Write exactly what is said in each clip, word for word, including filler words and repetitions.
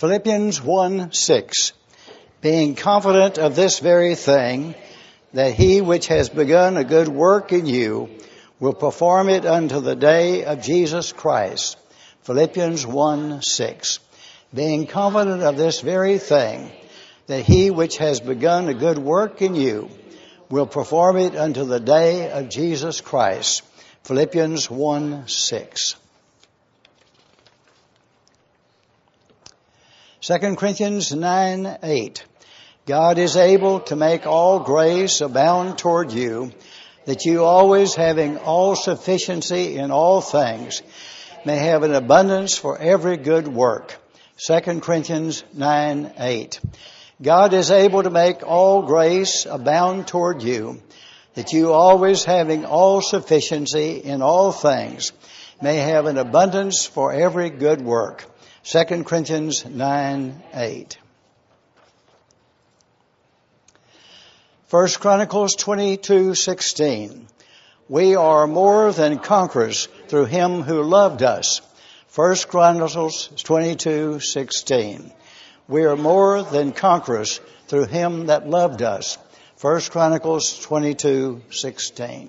Philippians one six, being confident of this very thing, that he which has begun a good work in you will perform it unto the day of Jesus Christ. Philippians one six, being confident of this very thing, that he which has begun a good work in you will perform it unto the day of Jesus Christ. Philippians one six. Second Corinthians nine eight. God is able to make all grace abound toward you, that you always having all sufficiency in all things may have an abundance for every good work. Second Corinthians nine eight. God is able to make all grace abound toward you, that you always having all sufficiency in all things may have an abundance for every good work. Second Corinthians nine eight. First Chronicles twenty-two sixteen. We are more than conquerors through him who loved us. First Chronicles twenty-two sixteen. We are more than conquerors through him that loved us. First Chronicles twenty-two sixteen.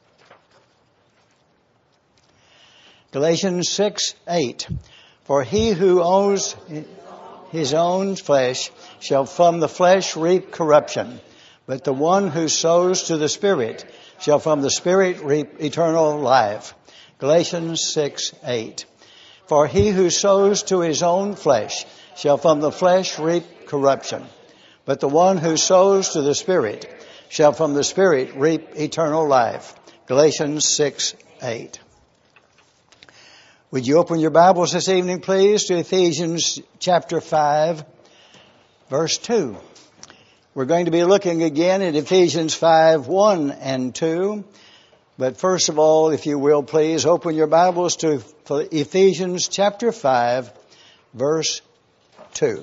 Galatians six eight. For he who owns his own flesh shall from the flesh reap corruption, but the one who sows to the Spirit shall from the Spirit reap eternal life. Galatians six eight. For he who sows to his own flesh shall from the flesh reap corruption, but the one who sows to the Spirit shall from the Spirit reap eternal life. Galatians six eight. Would you open your Bibles this evening, please, to Ephesians chapter five, verse two. We're going to be looking again at Ephesians five, one and two. But first of all, if you will, please open your Bibles to Ephesians chapter five, verse two.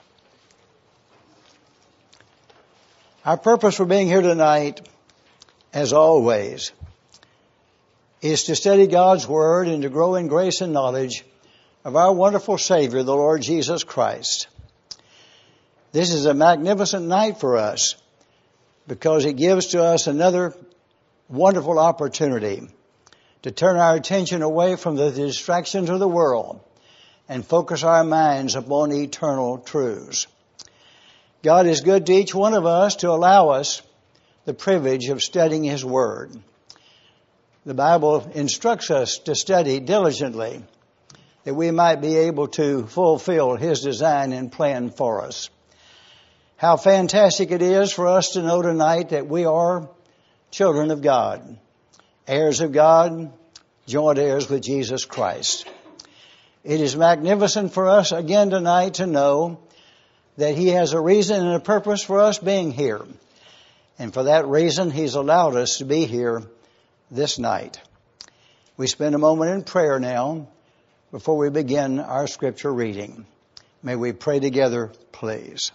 Our purpose for being here tonight, as always, is to study God's Word and to grow in grace and knowledge of our wonderful Savior, the Lord Jesus Christ. This is a magnificent night for us because it gives to us another wonderful opportunity to turn our attention away from the distractions of the world and focus our minds upon eternal truths. God is good to each one of us to allow us the privilege of studying His Word. The Bible instructs us to study diligently that we might be able to fulfill His design and plan for us. How fantastic it is for us to know tonight that we are children of God, heirs of God, joint heirs with Jesus Christ. It is magnificent for us again tonight to know that He has a reason and a purpose for us being here. And for that reason, He's allowed us to be here this night. We spend a moment in prayer now before we begin our scripture reading. May we pray together, please.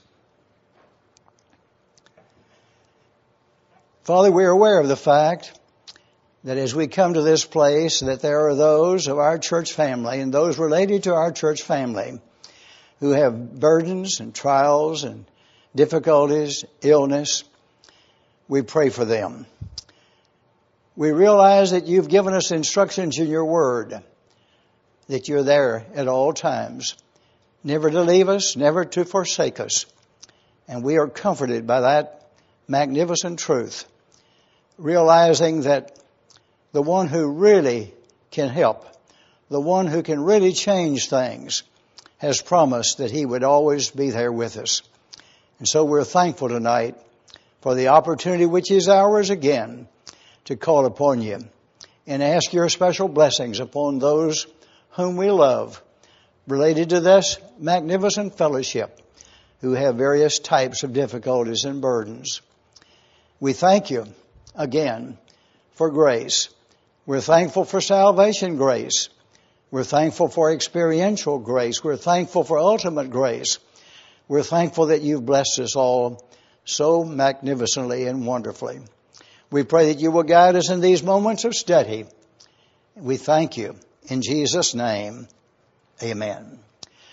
Father, we are aware of the fact that as we come to this place, that there are those of our church family and those related to our church family who have burdens and trials and difficulties, illness. We pray for them. We realize that you've given us instructions in your word, that you're there at all times, never to leave us, never to forsake us. And we are comforted by that magnificent truth, realizing that the one who really can help, the one who can really change things, has promised that He would always be there with us. And so we're thankful tonight for the opportunity which is ours again to call upon you and ask your special blessings upon those whom we love, related to this magnificent fellowship, who have various types of difficulties and burdens. We thank you again for grace. We're thankful for salvation grace. We're thankful for experiential grace. We're thankful for ultimate grace. We're thankful that you've blessed us all so magnificently and wonderfully. We pray that you will guide us in these moments of study. We thank you. In Jesus' name, amen.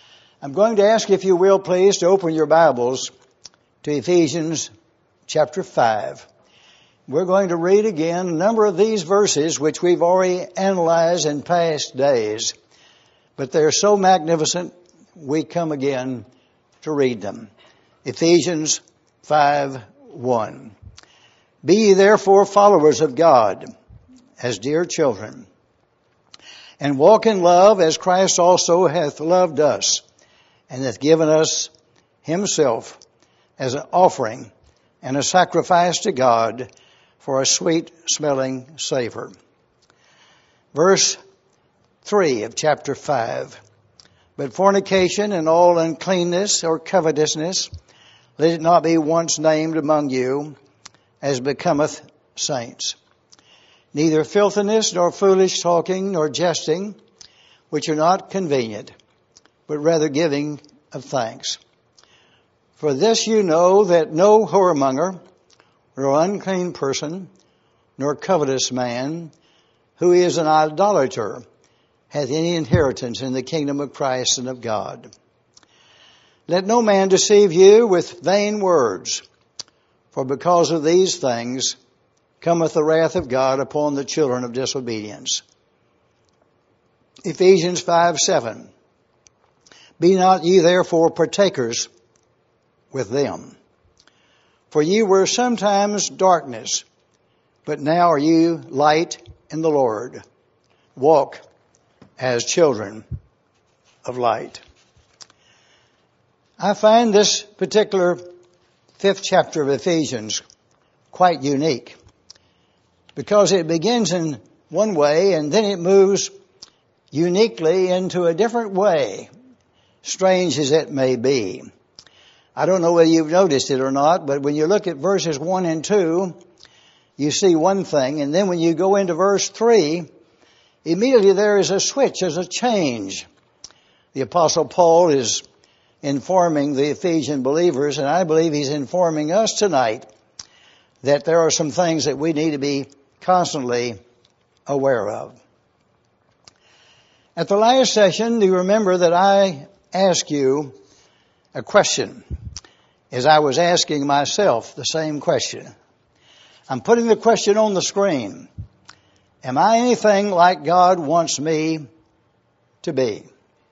I'm going to ask, if you will, please, to open your Bibles to Ephesians chapter five. We're going to read again a number of these verses which we've already analyzed in past days, but they're so magnificent we come again to read them. Ephesians five one. Be ye therefore followers of God as dear children, and walk in love as Christ also hath loved us, and hath given us himself as an offering and a sacrifice to God for a sweet-smelling savor. Verse three of chapter five. But fornication and all uncleanness or covetousness, let it not be once named among you, as becometh saints. Neither filthiness, nor foolish talking, nor jesting, which are not convenient, but rather giving of thanks. For this you know, that no whoremonger, nor unclean person, nor covetous man, who is an idolater, hath any inheritance in the kingdom of Christ and of God. Let no man deceive you with vain words, for because of these things cometh the wrath of God upon the children of disobedience. Ephesians five seven. Be not ye therefore partakers with them. For ye were sometimes darkness, but now are you light in the Lord. Walk as children of light. I find this particular fifth chapter of Ephesians quite unique, because it begins in one way and then it moves uniquely into a different way, strange as it may be. I don't know whether you've noticed it or not, but when you look at verses one and two, you see one thing, and then when you go into verse three, immediately there is a switch, there's a change. The Apostle Paul is informing the Ephesian believers, and I believe he's informing us tonight, that there are some things that we need to be constantly aware of. At the last session, do you remember that I asked you a question, as I was asking myself the same question? I'm putting the question on the screen. Am I anything like God wants me to be?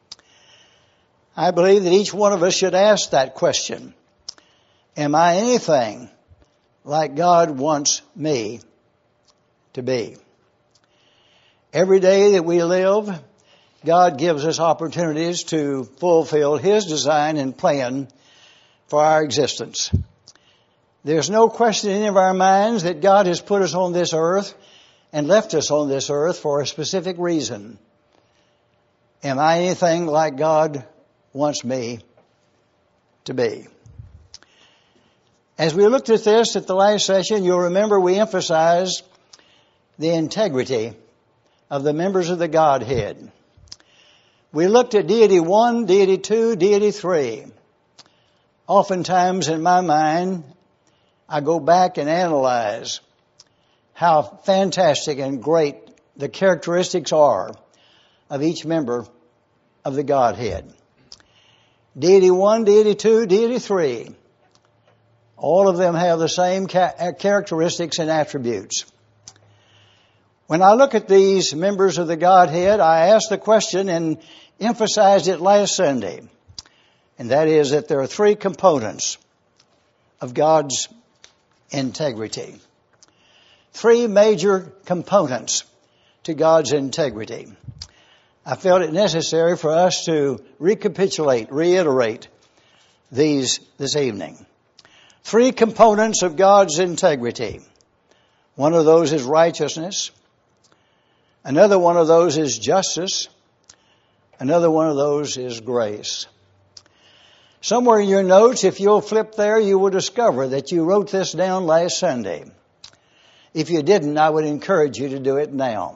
I believe that each one of us should ask that question. Am I anything like God wants me to be? Every day that we live, God gives us opportunities to fulfill His design and plan for our existence. There's no question in any of our minds that God has put us on this earth and left us on this earth for a specific reason. Am I anything like God wants me to be? As we looked at this at the last session, you'll remember we emphasized the integrity of the members of the Godhead. We looked at deity one, deity two, deity three. Oftentimes in my mind, I go back and analyze how fantastic and great the characteristics are of each member of the Godhead. Deity one, deity two, deity three. All of them have the same ca- characteristics and attributes. When I look at these members of the Godhead, I ask the question and emphasized it last Sunday, and that is that there are three components of God's integrity. Three major components to God's integrity. I felt it necessary for us to recapitulate, reiterate these this evening. Three components of God's integrity. One of those is righteousness. Another one of those is justice. Another one of those is grace. Somewhere in your notes, if you'll flip there, you will discover that you wrote this down last Sunday. If you didn't, I would encourage you to do it now.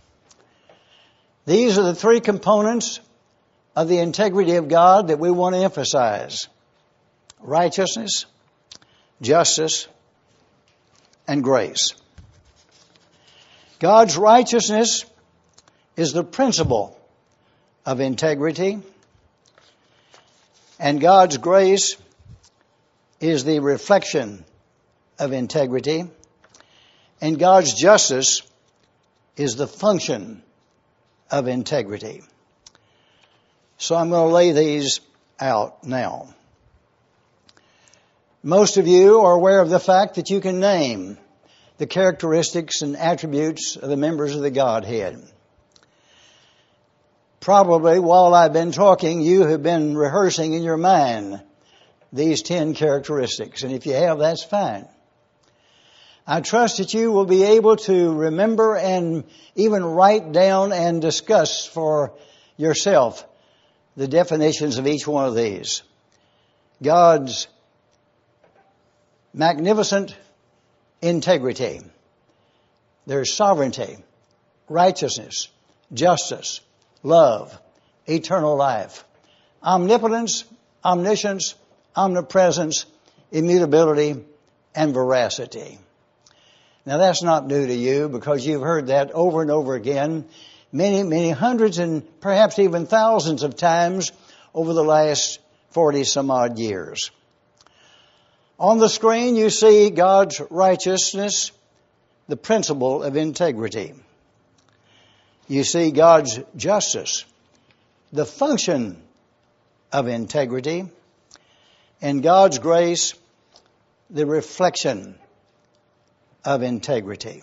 These are the three components of the integrity of God that we want to emphasize. Righteousness, justice, and grace. God's righteousness is the principle of integrity. And God's grace is the reflection of integrity. And God's justice is the function of integrity. So I'm going to lay these out now. Most of you are aware of the fact that you can name the characteristics and attributes of the members of the Godhead. Probably while I've been talking, you have been rehearsing in your mind these ten characteristics. And if you have, that's fine. I trust that you will be able to remember and even write down and discuss for yourself the definitions of each one of these. God's magnificent integrity. There's sovereignty, righteousness, justice, love, eternal life, omnipotence, omniscience, omnipresence, immutability, and veracity. Now that's not new to you because you've heard that over and over again many, many hundreds and perhaps even thousands of times over the last forty some odd years. On the screen you see God's righteousness, the principle of integrity. You see God's justice, the function of integrity, and God's grace, the reflection of integrity.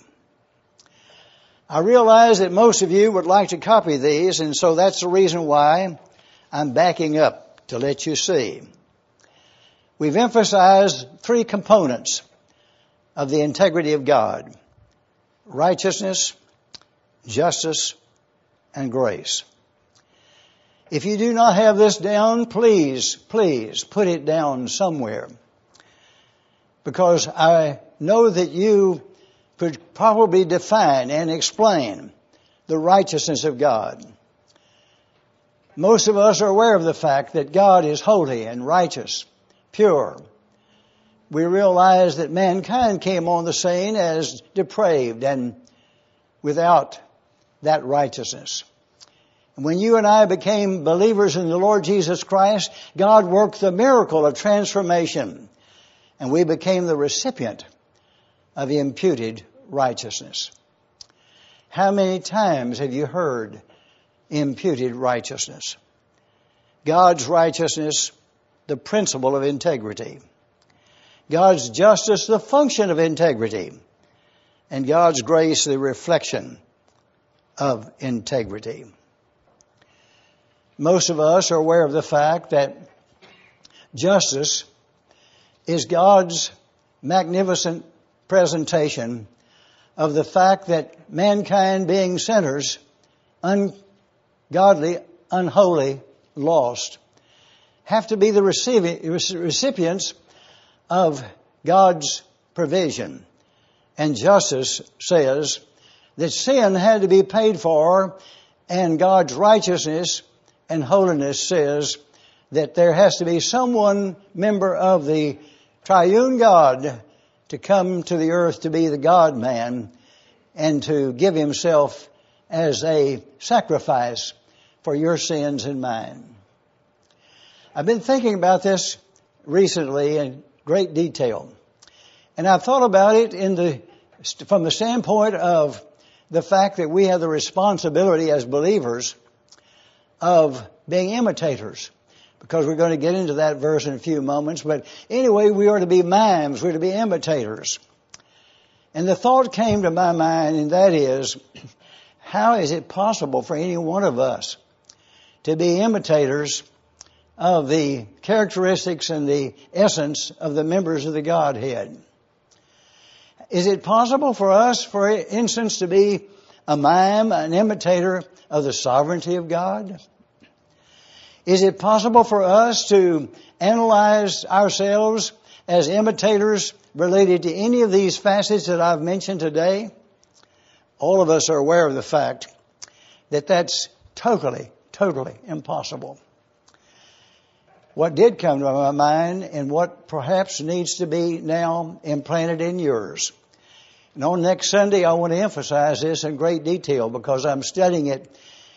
I realize that most of you would like to copy these, and so that's the reason why I'm backing up to let you see. We've emphasized three components of the integrity of God: righteousness, justice, and grace. If you do not have this down, please, please put it down somewhere. Because I know that you could probably define and explain the righteousness of God. Most of us are aware of the fact that God is holy and righteous, pure. We realize that mankind came on the scene as depraved and without that righteousness. And when you and I became believers in the Lord Jesus Christ, God worked the miracle of transformation, and we became the recipient of imputed righteousness. How many times have you heard imputed righteousness? God's righteousness, the principle of integrity. God's justice, the function of integrity. And God's grace, the reflection of integrity. Most of us are aware of the fact that justice is God's magnificent presentation of the fact that mankind, being sinners, ungodly, unholy, lost, have to be the recipients of God's provision. And justice says that sin had to be paid for, and God's righteousness and holiness says that there has to be someone, member of the triune God, to come to the earth to be the God-man and to give himself as a sacrifice for your sins and mine. I've been thinking about this recently in great detail. And I've thought about it in the, from the standpoint of the fact that we have the responsibility as believers of being imitators. Because we're going to get into that verse in a few moments. But anyway, we are to be mimes. We're to be imitators. And the thought came to my mind, and that is, how is it possible for any one of us to be imitators of the characteristics and the essence of the members of the Godhead? Is it possible for us, for instance, to be a mime, an imitator of the sovereignty of God? Is it possible for us to analyze ourselves as imitators related to any of these facets that I've mentioned today? All of us are aware of the fact that that's totally, totally impossible. What did come to my mind and what perhaps needs to be now implanted in yours. And on next Sunday, I want to emphasize this in great detail because I'm studying it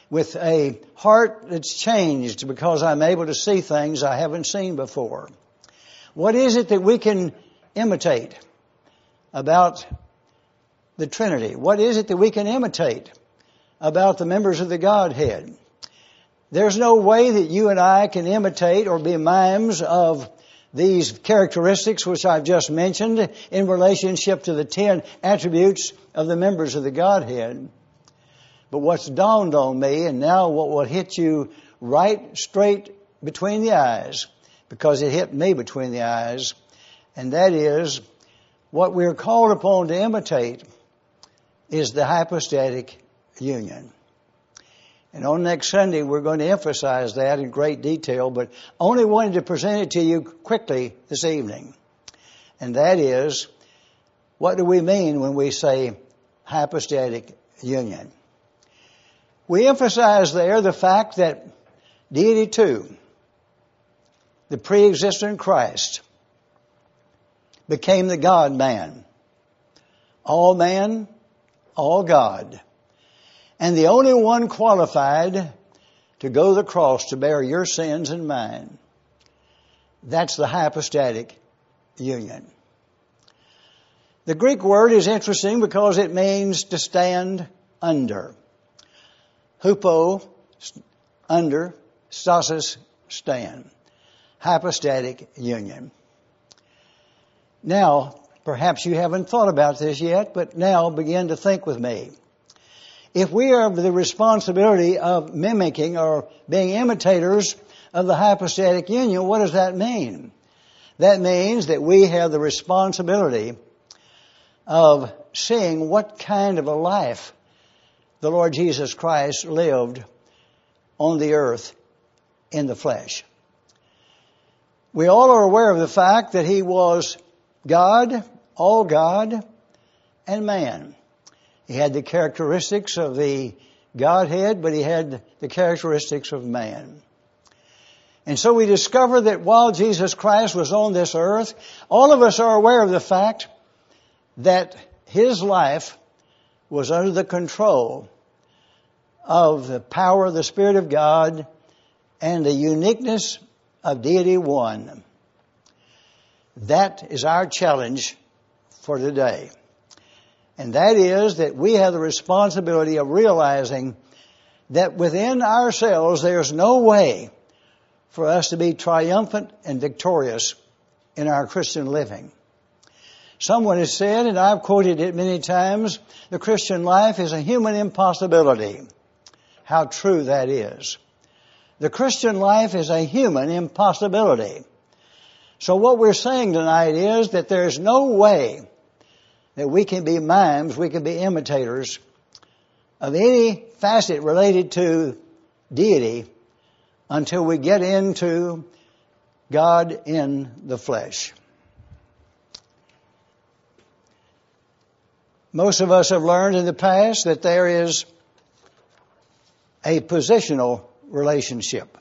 with a heart that's changed because I'm able to see things I haven't seen before? What is it that we can imitate about the Trinity? What is it that we can imitate about the members of the Godhead? There's no way that you and I can imitate or be mimes of these characteristics which I've just mentioned in relationship to the ten attributes of the members of the Godhead. But what's dawned on me, and now what will hit you right straight between the eyes, because it hit me between the eyes, and that is what we're called upon to imitate is the hypostatic union. And on next Sunday, we're going to emphasize that in great detail, but only wanted to present it to you quickly this evening. And that is, what do we mean when we say hypostatic union? We emphasize there the fact that Deity two, the pre-existent Christ, became the God-man. All man, all God. And the only one qualified to go to the cross to bear your sins and mine. That's the hypostatic union. The Greek word is interesting because it means to stand under. Hupo, under, stasis, stand. Hypostatic union. Now, perhaps you haven't thought about this yet, but now begin to think with me. If we have the responsibility of mimicking or being imitators of the hypostatic union, what does that mean? That means that we have the responsibility of seeing what kind of a life the Lord Jesus Christ lived on the earth in the flesh. We all are aware of the fact that He was God, all God, and man. He had the characteristics of the Godhead, but He had the characteristics of man. And so we discover that while Jesus Christ was on this earth, all of us are aware of the fact that His life was under the control of the power of the Spirit of God and the uniqueness of Deity One. That is our challenge for today. And that is that we have the responsibility of realizing that within ourselves there's no way for us to be triumphant and victorious in our Christian living. Someone has said, and I've quoted it many times, the Christian life is a human impossibility. How true that is. The Christian life is a human impossibility. So what we're saying tonight is that there's no way that we can be mimes, we can be imitators of any facet related to deity until we get into God in the flesh. Most of us have learned in the past that there is a positional relationship,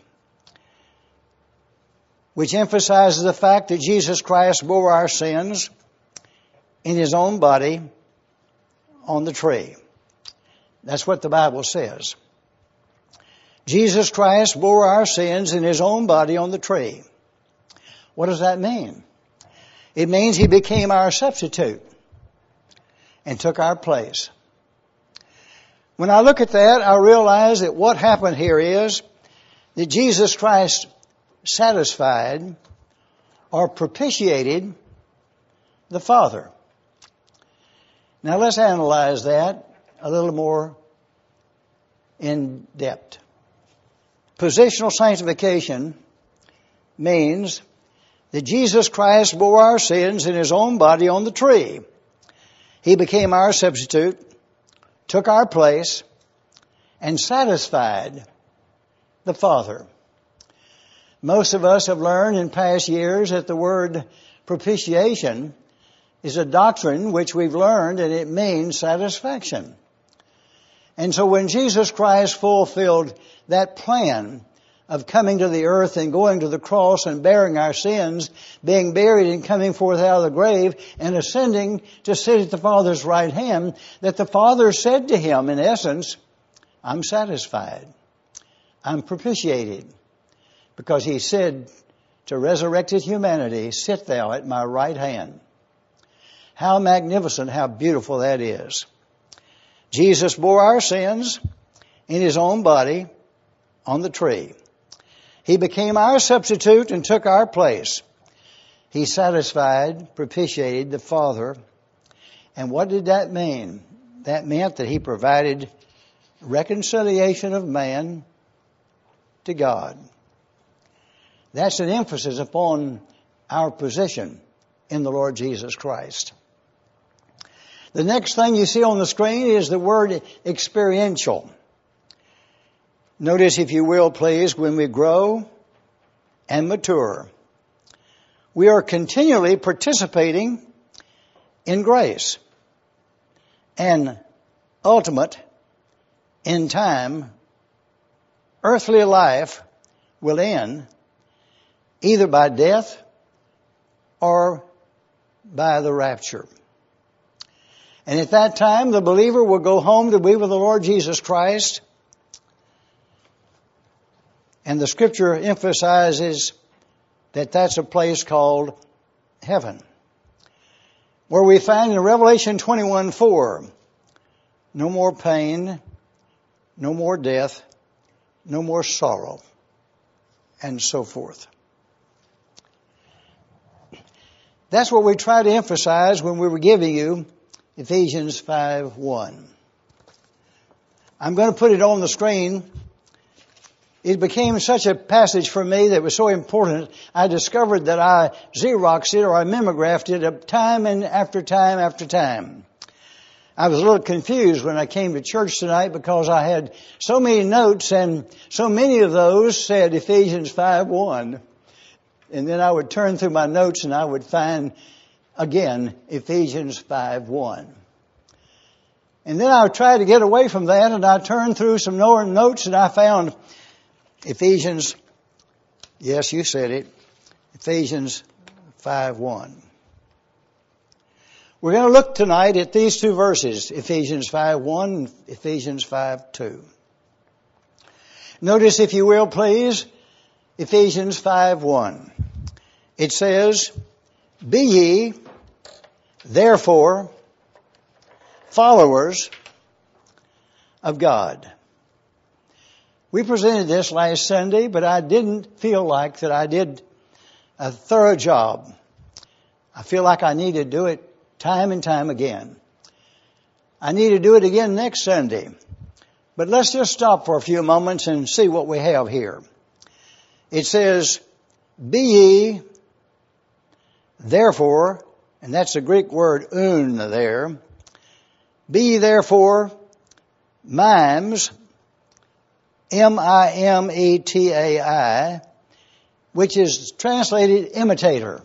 which emphasizes the fact that Jesus Christ bore our sins in His own body on the tree. That's what the Bible says. Jesus Christ bore our sins in His own body on the tree. What does that mean? It means He became our substitute and took our place. When I look at that, I realize that what happened here is that Jesus Christ satisfied or propitiated the Father. Now let's analyze that a little more in depth. Positional sanctification means that Jesus Christ bore our sins in His own body on the tree. He became our substitute, took our place, and satisfied the Father. Most of us have learned in past years that the word propitiation is a doctrine which we've learned, and it means satisfaction. And so when Jesus Christ fulfilled that plan of coming to the earth and going to the cross and bearing our sins, being buried and coming forth out of the grave and ascending to sit at the Father's right hand, that the Father said to Him, in essence, I'm satisfied. I'm propitiated, because He said to resurrected humanity, sit thou at my right hand. How magnificent, how beautiful that is. Jesus bore our sins in His own body on the tree. He became our substitute and took our place. He satisfied, propitiated the Father. And what did that mean? That meant that He provided reconciliation of man to God. That's an emphasis upon our position in the Lord Jesus Christ. The next thing you see on the screen is the word experiential. Notice, if you will, please, when we grow and mature, we are continually participating in grace. And ultimate, in time, earthly life will end either by death or by the rapture. And at that time, the believer will go home to be with the Lord Jesus Christ. And the Scripture emphasizes that that's a place called heaven, where we find in Revelation twenty-one four, no more pain, no more death, no more sorrow, and so forth. That's what we try to emphasize when we were giving you Ephesians five one. I'm going to put it on the screen. It became such a passage for me that was so important, I discovered that I Xeroxed it or I mimeographed it time and after time after time. I was a little confused when I came to church tonight because I had so many notes, and so many of those said Ephesians five one. And then I would turn through my notes and I would find again Ephesians five one. And then I tried to get away from that, and I turned through some more notes and I found Ephesians, yes, you said it, Ephesians five one. We're going to look tonight at these two verses, Ephesians five one and Ephesians five two. Notice, if you will, please, Ephesians five one. It says, be ye, therefore, followers of God. We presented this last Sunday, but I didn't feel like that I did a thorough job. I feel like I need to do it time and time again. I need to do it again next Sunday. But let's just stop for a few moments and see what we have here. It says, be ye, therefore, and that's the Greek word un there, be ye therefore mimes, M I M E T A I, which is translated imitator.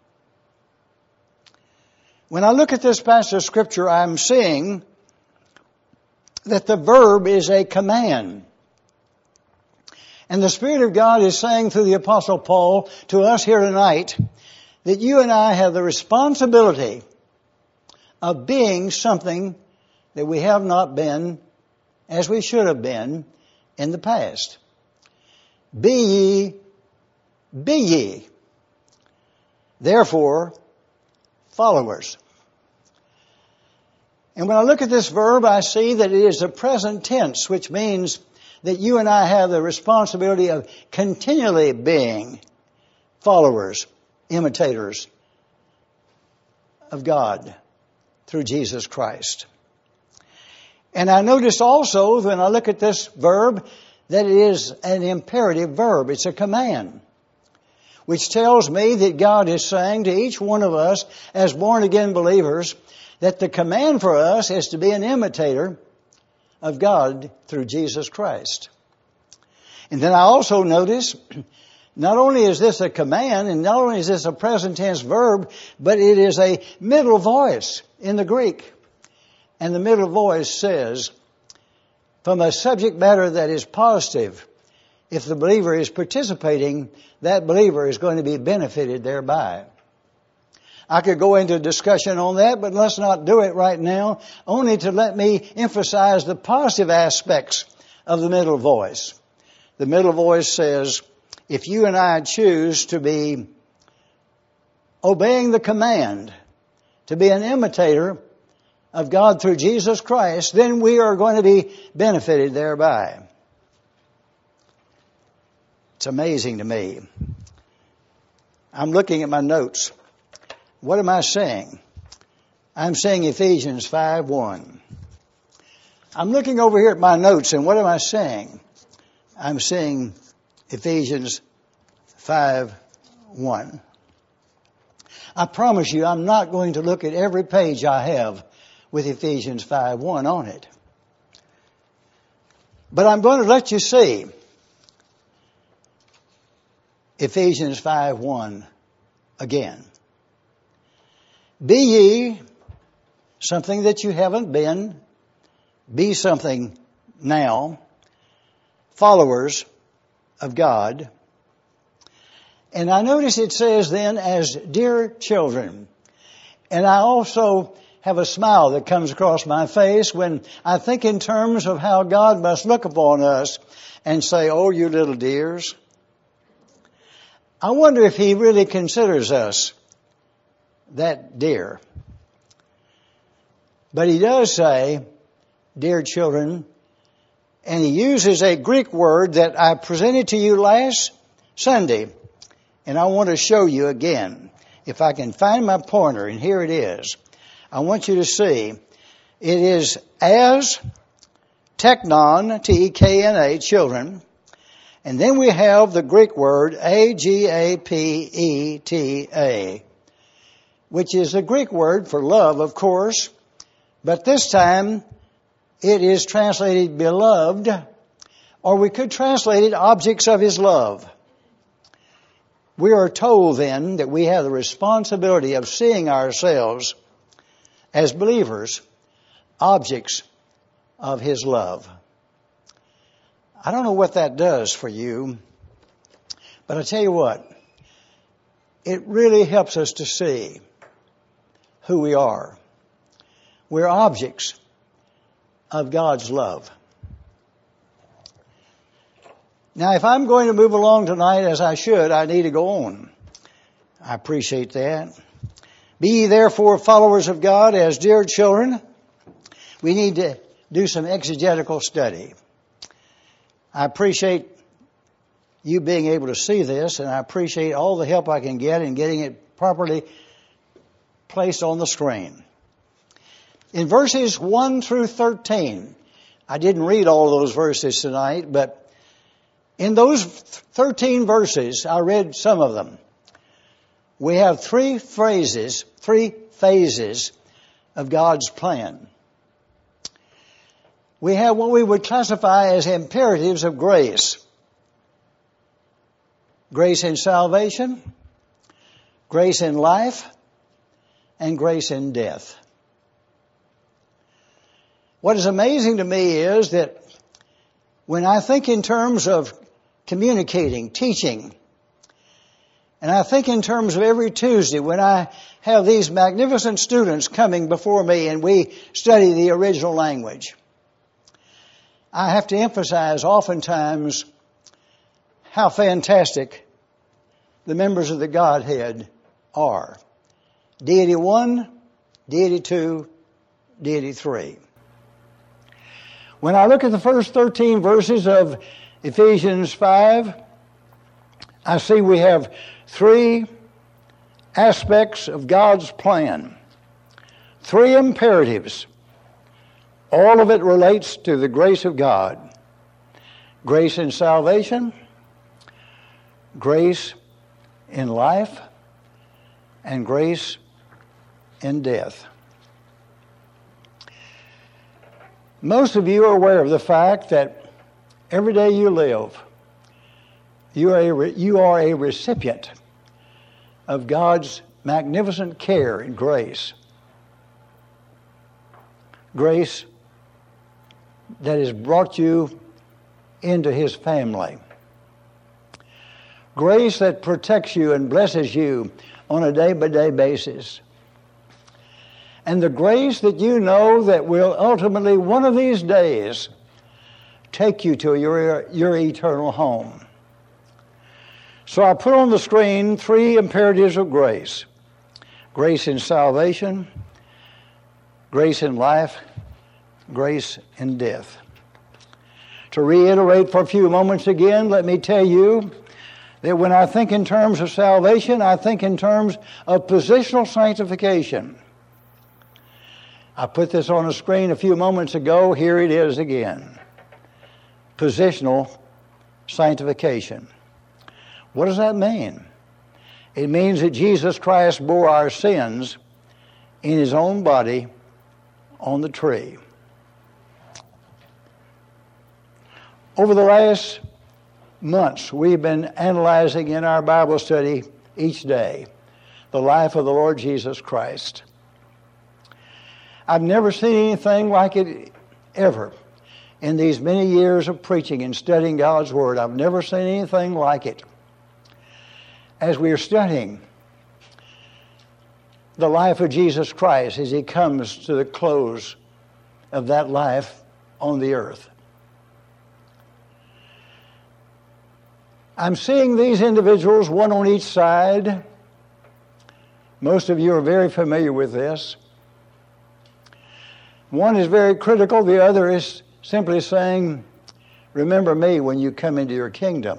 When I look at this passage of Scripture, I'm seeing that the verb is a command. And the Spirit of God is saying through the Apostle Paul to us here tonight that you and I have the responsibility of being something that we have not been as we should have been in the past. Be ye, be ye, therefore, followers. And when I look at this verb, I see that it is a present tense, which means that you and I have the responsibility of continually being followers, imitators of God through Jesus Christ. And I notice also when I look at this verb that it is an imperative verb. It's a command, which tells me that God is saying to each one of us as born-again believers that the command for us is to be an imitator of God through Jesus Christ. And then I also notice, not only is this a command, and not only is this a present tense verb, but it is a middle voice in the Greek. And the middle voice says, from a subject matter that is positive, if the believer is participating, that believer is going to be benefited thereby. I could go into a discussion on that, but let's not do it right now, only to let me emphasize the positive aspects of the middle voice. the middle voice says, if you and I choose to be obeying the command, to be an imitator of God through Jesus Christ, then we are going to be benefited thereby. It's amazing to me. I'm looking at my notes. What am I saying? I'm saying Ephesians five one. I'm looking over here at my notes, and what am I saying? I'm saying Ephesians five one. I promise you, I'm not going to look at every page I have with Ephesians five one on it. But I'm going to let you see Ephesians five one again. Be ye something that you haven't been. Be something now. Followers of God. And I notice it says then, as dear children. And I also have a smile that comes across my face when I think in terms of how God must look upon us and say, oh, you little dears. I wonder if He really considers us that dear. But He does say, dear children, and He uses a Greek word that I presented to you last Sunday, and I want to show you again. If I can find my pointer, and here it is. I want you to see, it is as teknon, T E K N A, children, and then we have the Greek word A G A P E T A, which is the Greek word for love, of course, but this time it is translated beloved, or we could translate it objects of His love. We are told then that we have the responsibility of seeing ourselves as believers, objects of His love. I don't know what that does for you, but I tell you what, it really helps us to see who we are. We're objects of God's love. Now, if I'm going to move along tonight as I should, I need to go on. I appreciate that. Be ye therefore followers of God as dear children. We need to do some exegetical study. I appreciate you being able to see this, and I appreciate all the help I can get in getting it properly placed on the screen. In verses one through thirteen, I didn't read all those verses tonight, but in those thirteen verses, I read some of them. We have three phrases, three phases of God's plan. We have what we would classify as imperatives of grace. Grace in salvation, grace in life, and grace in death. What is amazing to me is that when I think in terms of communicating, teaching, and I think in terms of every Tuesday when I have these magnificent students coming before me and we study the original language, I have to emphasize oftentimes how fantastic the members of the Godhead are. Deity one, Deity two, Deity three. When I look at the first thirteen verses of Ephesians five, I see we have three aspects of God's plan. Three imperatives. All of it relates to the grace of God. Grace in salvation, grace in life, and grace in death. Most of you are aware of the fact that every day you live, you are a, re- you are a recipient of God's magnificent care and grace. Grace that has brought you into His family. Grace that protects you and blesses you on a day-by-day basis. And the grace that you know that will ultimately, one of these days, take you to your, your eternal home. So I put on the screen three imperatives of grace. Grace in salvation, grace in life, grace in death. To reiterate for a few moments again, let me tell you that when I think in terms of salvation, I think in terms of positional sanctification. I put this on a screen a few moments ago. Here it is again. Positional sanctification. What does that mean? It means that Jesus Christ bore our sins in His own body on the tree. Over the last months, we've been analyzing in our Bible study each day the life of the Lord Jesus Christ. I've never seen anything like it ever. In these many years of preaching and studying God's Word, I've never seen anything like it. As we are studying the life of Jesus Christ as He comes to the close of that life on the earth. I'm seeing these individuals, one on each side. Most of you are very familiar with this. One is very critical, the other is simply saying, remember me when you come into your kingdom.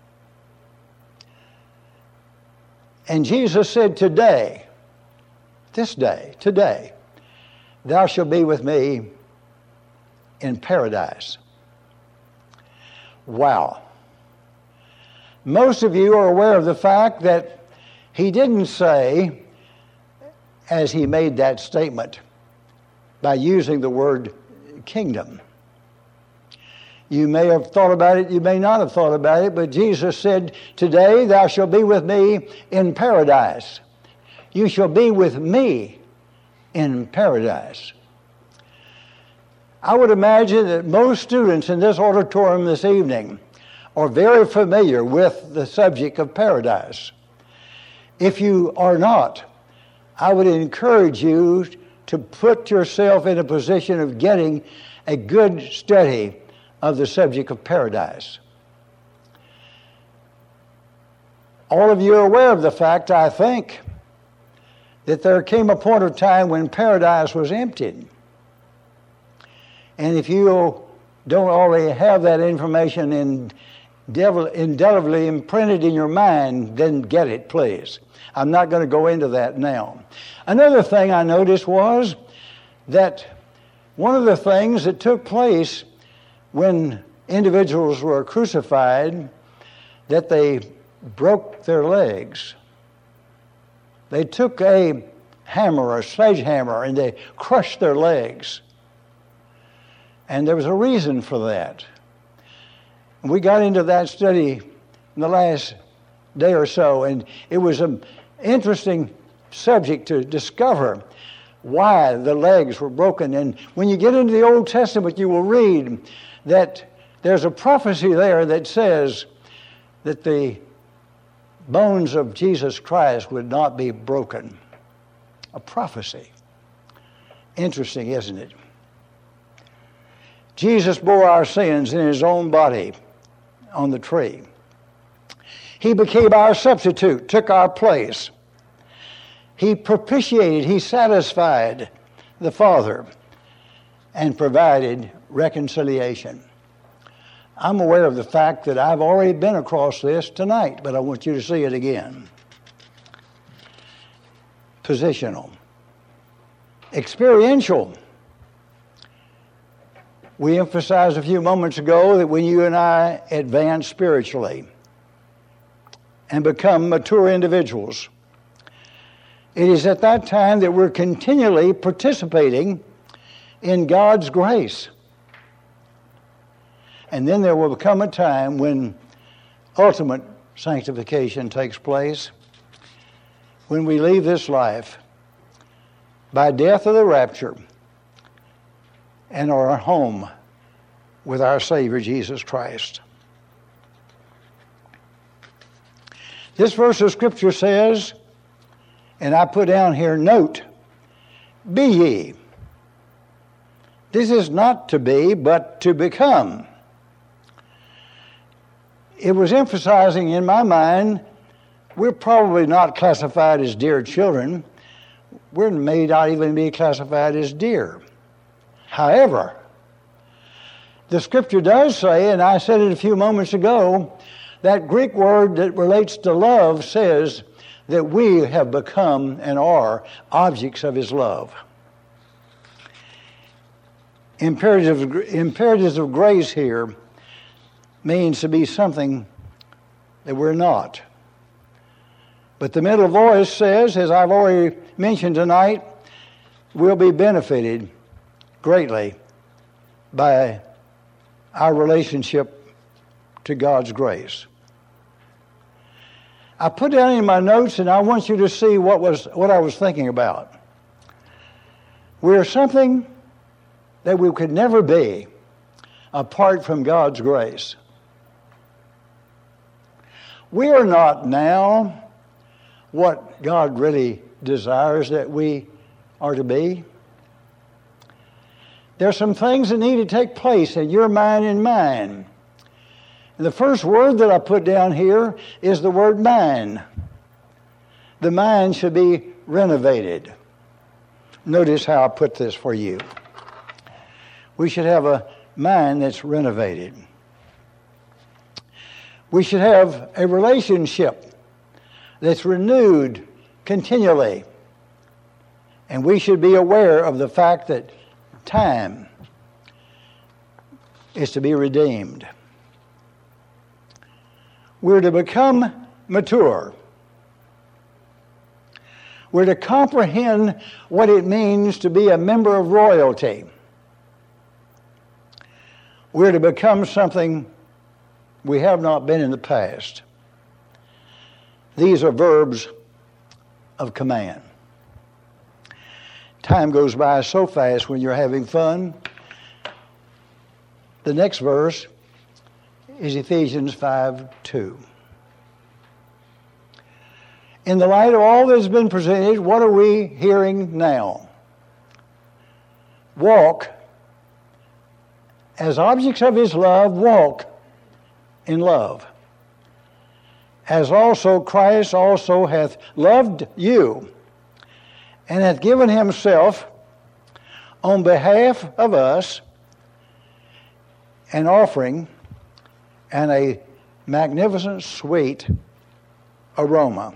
And Jesus said, today, this day, today, thou shalt be with me in paradise. Wow. Most of you are aware of the fact that He didn't say, as He made that statement, by using the word kingdom. You may have thought about it, you may not have thought about it, but Jesus said, today thou shalt be with me in paradise. You shall be with me in paradise. I would imagine that most students in this auditorium this evening are very familiar with the subject of paradise. If you are not, I would encourage you to put yourself in a position of getting a good study of the subject of paradise. All of you are aware of the fact, I think, that there came a point of time when paradise was emptied. And if you don't already have that information in indelibly imprinted in your mind, then get it, please. I'm not going to go into that now. Another thing I noticed was that one of the things that took place when individuals were crucified, that they broke their legs. They took a hammer, a sledgehammer, and they crushed their legs. And there was a reason for that. We got into that study in the last day or so, and it was an interesting subject to discover why the legs were broken. And when you get into the Old Testament, you will read that there's a prophecy there that says that the bones of Jesus Christ would not be broken. A prophecy. Interesting, isn't it? Jesus bore our sins in His own body on the tree. He became our substitute, took our place. He propitiated, He satisfied the Father and provided reconciliation. I'm aware of the fact that I've already been across this tonight, but I want you to see it again. Positional. Experiential. We emphasized a few moments ago that when you and I advance spiritually and become mature individuals, it is at that time that we're continually participating in God's grace. And then there will come a time when ultimate sanctification takes place, when we leave this life by death of the rapture and are home with our Savior Jesus Christ. This verse of Scripture says, and I put down here, note, be ye. This is not to be, but to become. it was emphasizing in my mind, we're probably not classified as dear children. We may not even be classified as dear. However, the Scripture does say, and I said it a few moments ago, that Greek word that relates to love says that we have become and are objects of His love. Imperative, imperatives of grace here means to be something that we're not. But the middle voice says, as I've already mentioned tonight, we'll be benefited greatly by our relationship to God's grace. I put down in my notes, and I want you to see what was what I was thinking about. We're something that we could never be apart from God's grace. We are not now what God really desires that we are to be. There are some things that need to take place in your mind and mine. And the first word that I put down here is the word mind. The mind should be renovated. Notice how I put this for you. We should have a mind that's renovated. We should have a relationship that's renewed continually. And we should be aware of the fact that time is to be redeemed. We're to become mature. We're to comprehend what it means to be a member of royalty. We're to become something we have not been in the past. These are verbs of command. Time goes by so fast when you're having fun. The next verse is Ephesians five two. In the light of all that's been presented, what are we hearing now? Walk as objects of His love, walk in love. As also Christ also hath loved you, and hath given Himself on behalf of us an offering and a magnificent sweet aroma.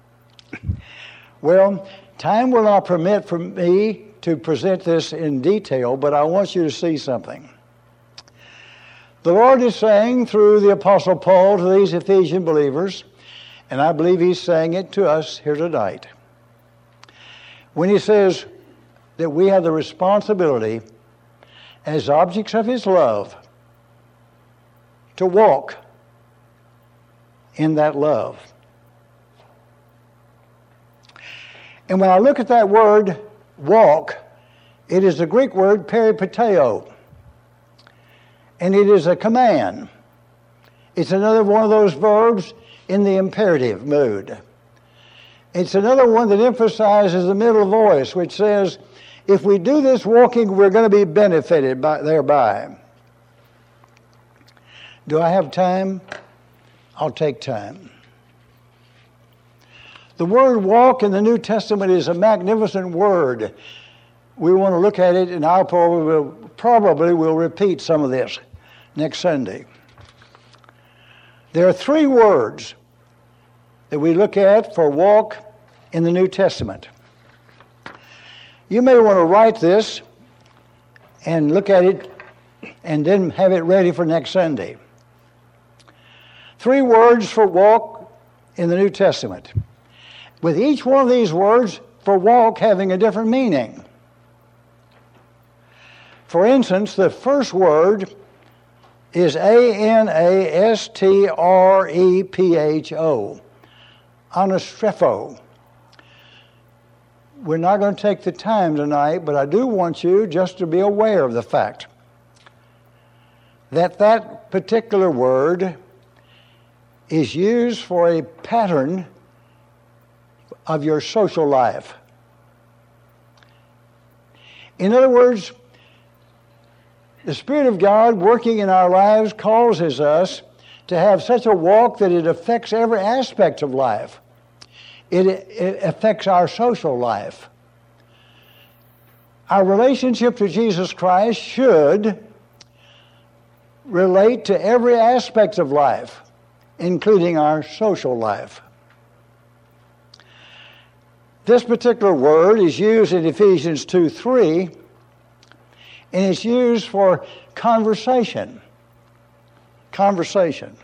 Well, time will not permit for me to present this in detail, but I want you to see something. The Lord is saying through the Apostle Paul to these Ephesian believers, and I believe He's saying it to us here tonight, when He says that we have the responsibility as objects of His love to walk in that love. And when I look at that word, walk, it is the Greek word peripateo. And it is a command. It's another one of those verbs in the imperative mood. It's another one that emphasizes the middle voice, which says, if we do this walking, we're going to be benefited by, thereby. Do I have time? I'll take time. The word walk in the New Testament is a magnificent word. We want to look at it, and I probably will, probably will repeat some of this next Sunday. There are three words that we look at for walk in the New Testament. You may want to write this and look at it and then have it ready for next Sunday. Three words for walk in the New Testament, with each one of these words for walk having a different meaning. For instance, the first word is A N A S T R E P H O, anastrepho. We're not going to take the time tonight, but I do want you just to be aware of the fact that that particular word is used for a pattern of your social life. In other words, the Spirit of God working in our lives causes us to have such a walk that it affects every aspect of life. It, it affects our social life. Our relationship to Jesus Christ should relate to every aspect of life, including our social life. This particular word is used in Ephesians two three, and it's used for conversation. Conversation.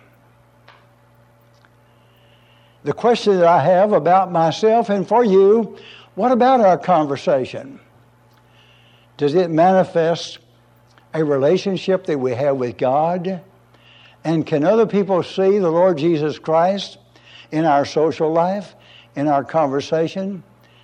The question that I have about myself and for you, what about our conversation? Does it manifest a relationship that we have with God? And can other people see the Lord Jesus Christ in our social life, in our conversation?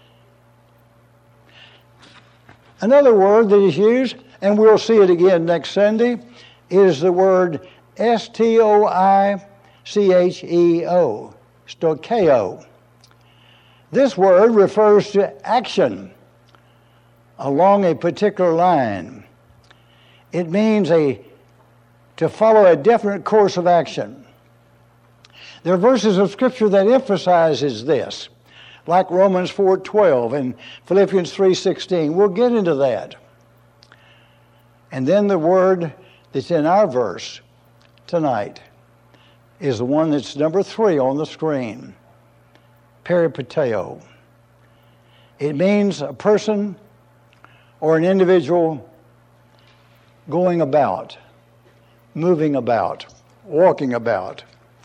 Another word that is used, and we'll see it again next Sunday, is the word S T O I C H E O, stoicheo. This word refers to action along a particular line. It means a to follow a definite course of action. There are verses of Scripture that emphasizes this, like Romans four twelve and Philippians three sixteen. We'll get into that. And then the word that's in our verse tonight is the one that's number three on the screen, peripateo. It means a person or an individual going about, moving about, walking about.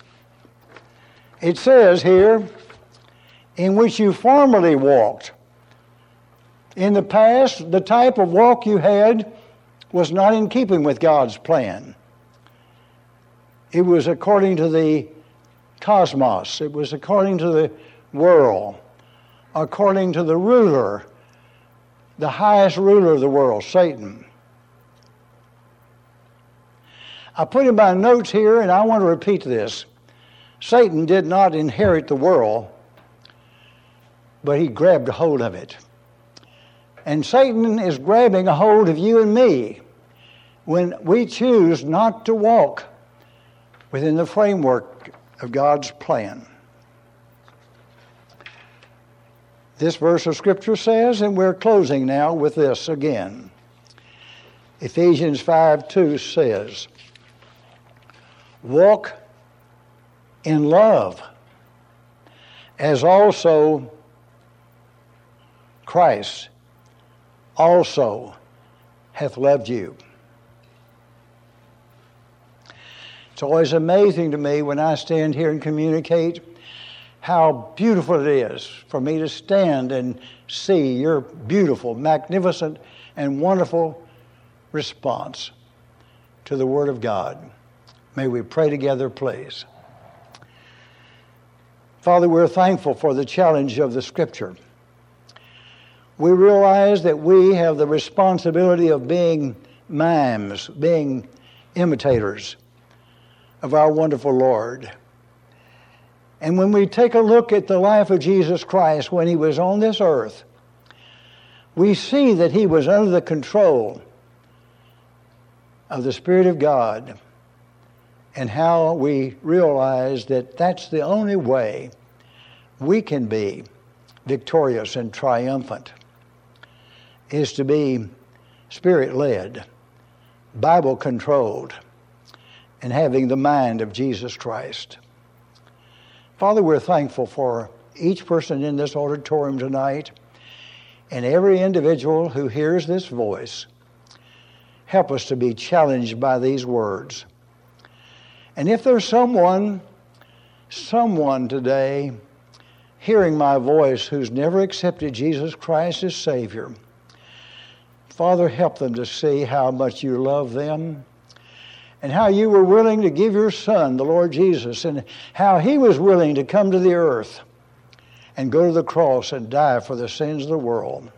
It says here, in which you formerly walked. In the past, the type of walk you had was not in keeping with God's plan. It was according to the cosmos. It was according to the world, according to the ruler, the highest ruler of the world, Satan. I put in my notes here, and I want to repeat this. Satan did not inherit the world, but he grabbed a hold of it. And Satan is grabbing a hold of you and me when we choose not to walk within the framework of God's plan. This verse of Scripture says, and we're closing now with this again. Ephesians five two says, walk in love, as also Christ also hath loved you. It's always amazing to me when I stand here and communicate how beautiful it is for me to stand and see your beautiful, magnificent, and wonderful response to the Word of God. May we pray together, please. Father, we're thankful for the challenge of the Scripture. We realize that we have the responsibility of being mimes, being imitators of our wonderful Lord. And when we take a look at the life of Jesus Christ when he was on this earth, we see that he was under the control of the Spirit of God, and how we realize that that's the only way we can be victorious and triumphant, is to be Spirit-led, Bible-controlled, and having the mind of Jesus Christ. Father, we're thankful for each person in this auditorium tonight and every individual who hears this voice. Help us to be challenged by these words. And if there's someone, someone today hearing my voice who's never accepted Jesus Christ as Savior, Father, help them to see how much you love them and how you were willing to give your Son, the Lord Jesus, and how he was willing to come to the earth and go to the cross and die for the sins of the world.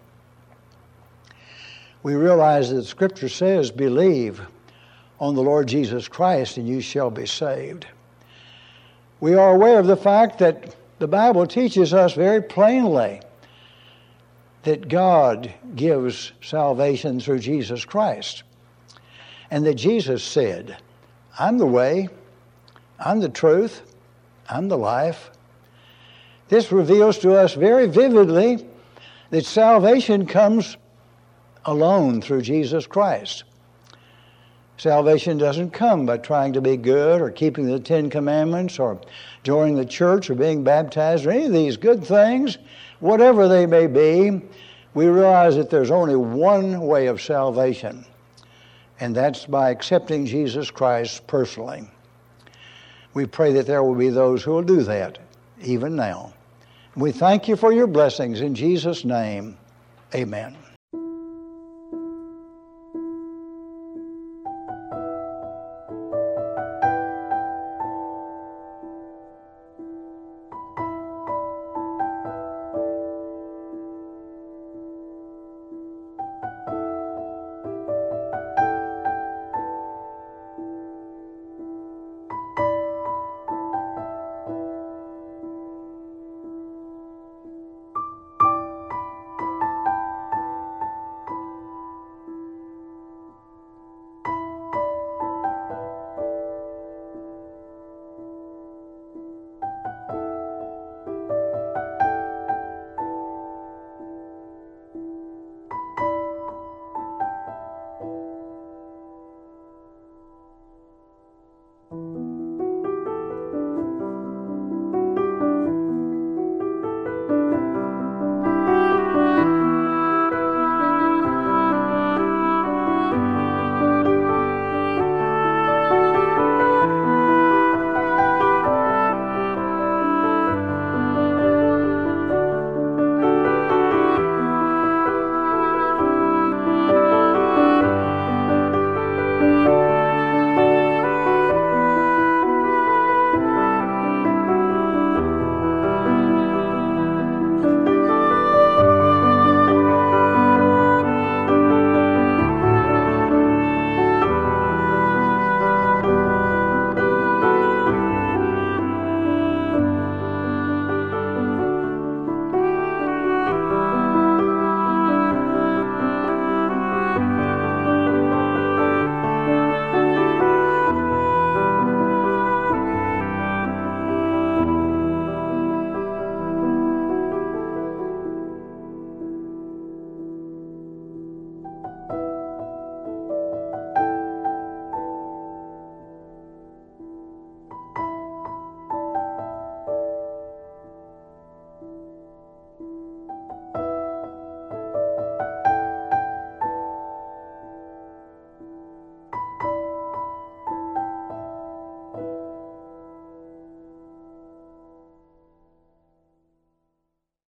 We realize that the Scripture says, believe on the Lord Jesus Christ and you shall be saved. We are aware of the fact that the Bible teaches us very plainly that God gives salvation through Jesus Christ. And that Jesus said, I'm the way, I'm the truth. I'm the life. This reveals to us very vividly that salvation comes alone through Jesus Christ. Salvation doesn't come by trying to be good or keeping the Ten Commandments or joining the church or being baptized or any of these good things. Whatever they may be, we realize that there's only one way of salvation, and that's by accepting Jesus Christ personally. We pray that there will be those who will do that even now. We thank you for your blessings in Jesus' name. Amen.